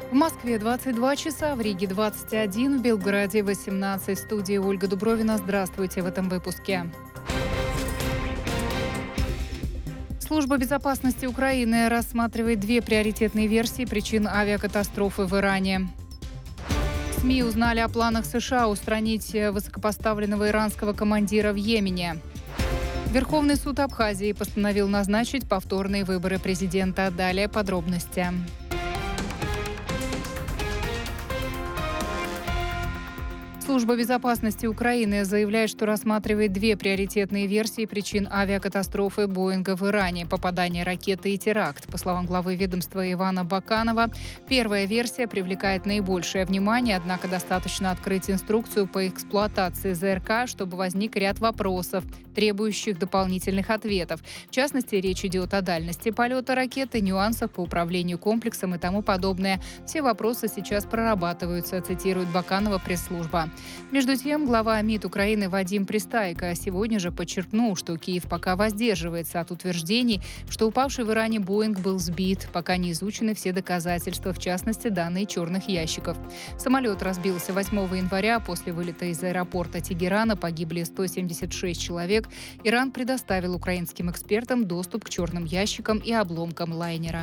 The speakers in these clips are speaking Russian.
В Москве 22 часа, в Риге 21, в Белграде 18. В студии Ольга Дубровина. Здравствуйте в этом выпуске. Служба безопасности Украины рассматривает две приоритетные версии причин авиакатастрофы в Иране. СМИ узнали о планах США устранить высокопоставленного иранского командира в Йемене. Верховный суд Абхазии постановил назначить повторные выборы президента. Далее подробности. Служба безопасности Украины заявляет, что рассматривает две приоритетные версии причин авиакатастрофы Боинга в Иране – попадание ракеты и теракт. По словам главы ведомства Ивана Баканова, первая версия привлекает наибольшее внимание, однако достаточно открыть инструкцию по эксплуатации ЗРК, чтобы возник ряд вопросов, требующих дополнительных ответов. В частности, речь идет о дальности полета ракеты, нюансах по управлению комплексом и тому подобное. Все вопросы сейчас прорабатываются, цитирует Баканова пресс-служба. Между тем, глава МИД Украины Вадим Пристайко сегодня же подчеркнул, что Киев пока воздерживается от утверждений, что упавший в Иране Боинг был сбит, пока не изучены все доказательства, в частности, данные черных ящиков. Самолет разбился 8 января. После вылета из аэропорта Тегерана погибли 176 человек. Иран предоставил украинским экспертам доступ к черным ящикам и обломкам лайнера.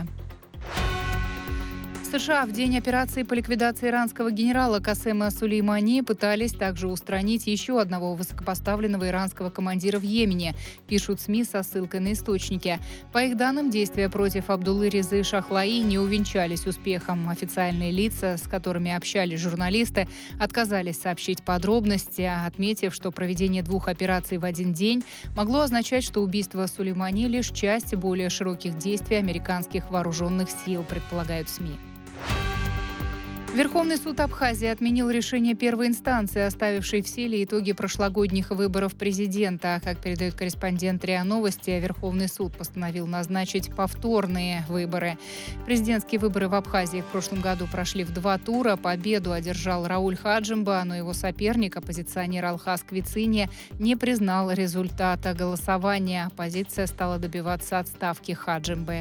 США в день операции по ликвидации иранского генерала Касема Сулеймани пытались также устранить еще одного высокопоставленного иранского командира в Йемене, пишут СМИ со ссылкой на источники. По их данным, действия против Абдуллы Резы Шахлаи не увенчались успехом. Официальные лица, с которыми общались журналисты, отказались сообщить подробности, отметив, что проведение двух операций в один день могло означать, что убийство Сулеймани – лишь часть более широких действий американских вооруженных сил, предполагают СМИ. Верховный суд Абхазии отменил решение первой инстанции, оставившей в силе итоги прошлогодних выборов президента. Как передает корреспондент РИА Новости, Верховный суд постановил назначить повторные выборы. Президентские выборы в Абхазии в прошлом году прошли в 2 тура. Победу одержал Рауль Хаджимба, но его соперник, оппозиционер Алхаз Квицини, не признал результата голосования. Оппозиция стала добиваться отставки Хаджимбы.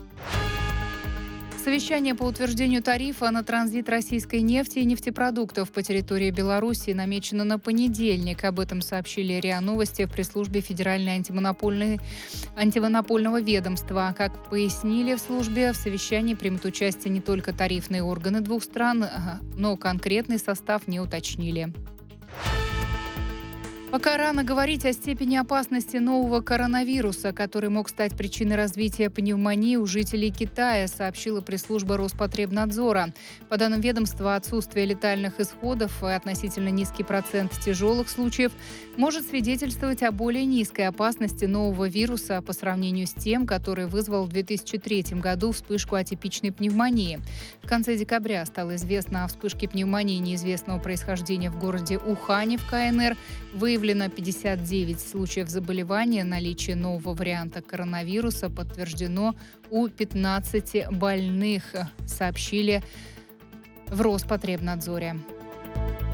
Совещание по утверждению тарифа на транзит российской нефти и нефтепродуктов по территории Беларуси намечено на понедельник. Об этом сообщили РИА Новости в пресс-службе Федерального антимонопольного ведомства. Как пояснили в службе, в совещании примут участие не только тарифные органы двух стран, но конкретный состав не уточнили. Пока рано говорить о степени опасности нового коронавируса, который мог стать причиной развития пневмонии у жителей Китая, сообщила пресс-служба Роспотребнадзора. По данным ведомства, отсутствие летальных исходов и относительно низкий процент тяжелых случаев может свидетельствовать о более низкой опасности нового вируса по сравнению с тем, который вызвал в 2003 году вспышку атипичной пневмонии. В конце декабря стало известно о вспышке пневмонии неизвестного происхождения в городе Ухане в КНР. Выявлено 59 случаев заболевания. Наличие нового варианта коронавируса подтверждено у 15 больных, сообщили в Роспотребнадзоре.